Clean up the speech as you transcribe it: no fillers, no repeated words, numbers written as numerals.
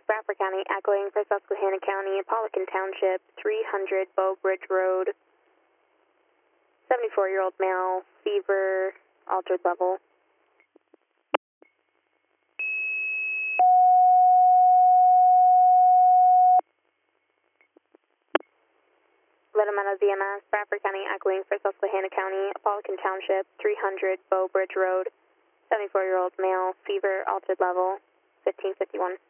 Bradford County, echoing for Susquehanna County, Apollican Township, 300 Bow Bridge Road. 74-year-old male, fever, altered level. Letterman VMS, Bradford County, echoing for Susquehanna County, Apollican Township, 300 Bow Bridge Road. 74-year-old male, fever, altered level, 1551.